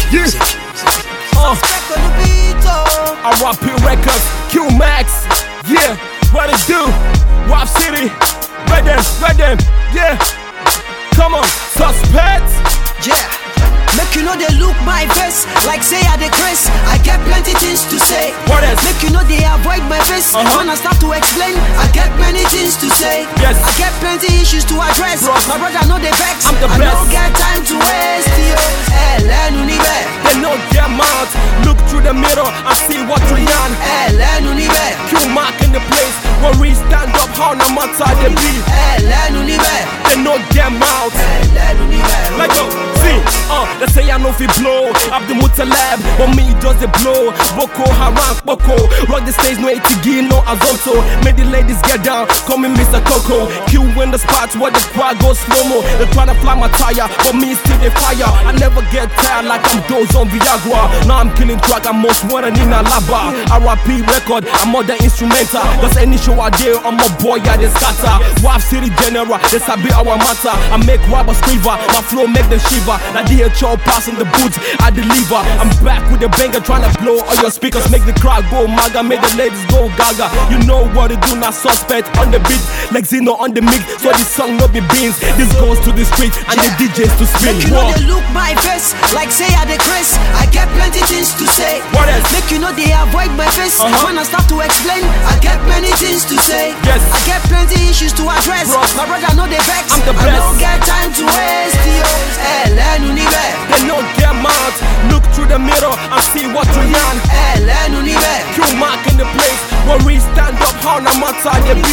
Yeah. RIP Records, Q-Max. Yeah, what it do? WAP City. Right them. Yeah. Come on, Suspect. Yeah. Make you know they look my face like say I the Chris. I get plenty things to say. What else? Make you know they avoid my face. When I start to explain, I get many things to say. Yes. I get plenty issues to address. Bros. My brother know they vex. I'm the I best. don't get time to waste. Yo, They know their mouth. Look through the mirror and see what we on. Q-Mark in the place where we stand up. How no matter they be. They know their mouth. Let go. See, they say I know if it blow. Abdul Muttalib, but me does it blow. Boko Haram, Boko. Rock the stage, no ATG, no Azonto. Make the ladies get down, call me Mr. Coco. Q in the spots where the crowd goes slow-mo. They tryna fly my tire, but me still they fire. I never get tired like I'm dose on Viagra. Now I'm killing track, I'm most wanted in a lava. RIP record, I'm more than instrumental. Cause any show I do, I'm a boy, I they scatter. WAP City General, this I be our matter. I make robbers quiver, my flow make them shiver. Now DHL pass in the boots, I deliver. I'm back with a banger, tryna blow all your speakers. Make the crowd go maga, make the ladies go gaga. You know what to do, now Suspect on the beat. Like Zeno on the mic, so this song no be beans. This goes to the street and the DJs to spin. Make you know they look my face like say I the Chris. I get plenty things to say. What else? Make you know they avoid my face. When I start to explain, I get many things to say. Yes. I get plenty issues to address. Bros. My brother know they vex. I'm the I best. don't get time to waste. Yo, They know their mouth. Look through the mirror and see what we on. Q-Mark in the place where we stand up. How no matter they be.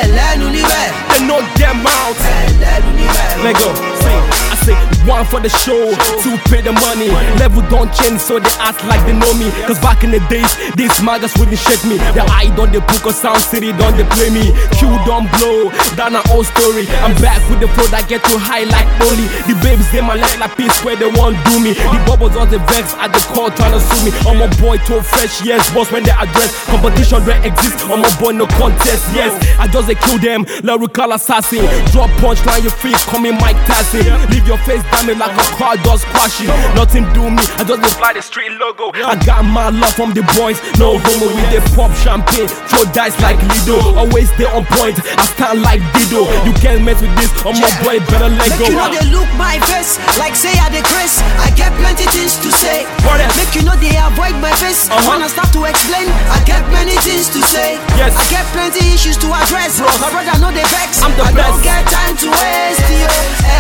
They know their mouth. Let go. I say one for the show, two pay the money. Level don't change, so they act like they know me. Cause back in the days, these magas wouldn't shake me. The eye don't they book or Sound City don't they play me. Q don't blow, that an old story. I'm back with the flow that get too high like Oli. The babes they my left like peace where they won't do me. The bubbles all the vex at the call trying to sue me. I'm a boy too fresh, yes boss when they address. Competition don't exist, I'm a boy no contest, yes. I just kill them, lyrical assassin. Drop punchline your feet, call me Mike Tyson. Leave your face damaged like a car does crashing. Nothing do me, I just fly the street logo. I got my love from the boys, no homo with the pop champagne. Throw dice like Lido, always stay on point. I stand like Dido. You can't mess with this, I'm a boy, better let go. Make you know they look my face like say I the Chris. I get plenty things to say. What else? Make you know they avoid my face. When I start to explain, I get many things to say. Yes. I get plenty issues to address. Bros. My brother know they vex. I'm the I best. don't get time to waste. Yo,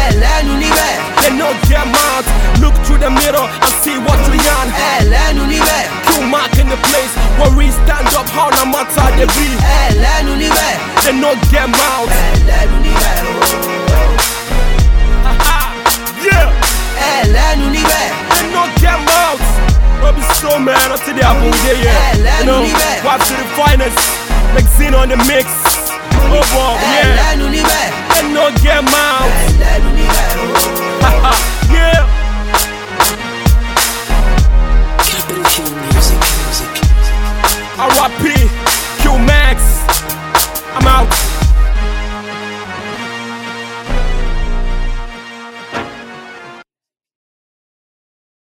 They know their mouth. Look through the mirror and see what we on. Q-Mark in the place where we stand up. How no matter they be. They know their mouth. Yeah. They know their mouth. Robbie so man, until they have yeah. You know, WAP to the finest. Like Zeno on the mix. Oh boy, yeah. They know their mouth. Yeah. RIP.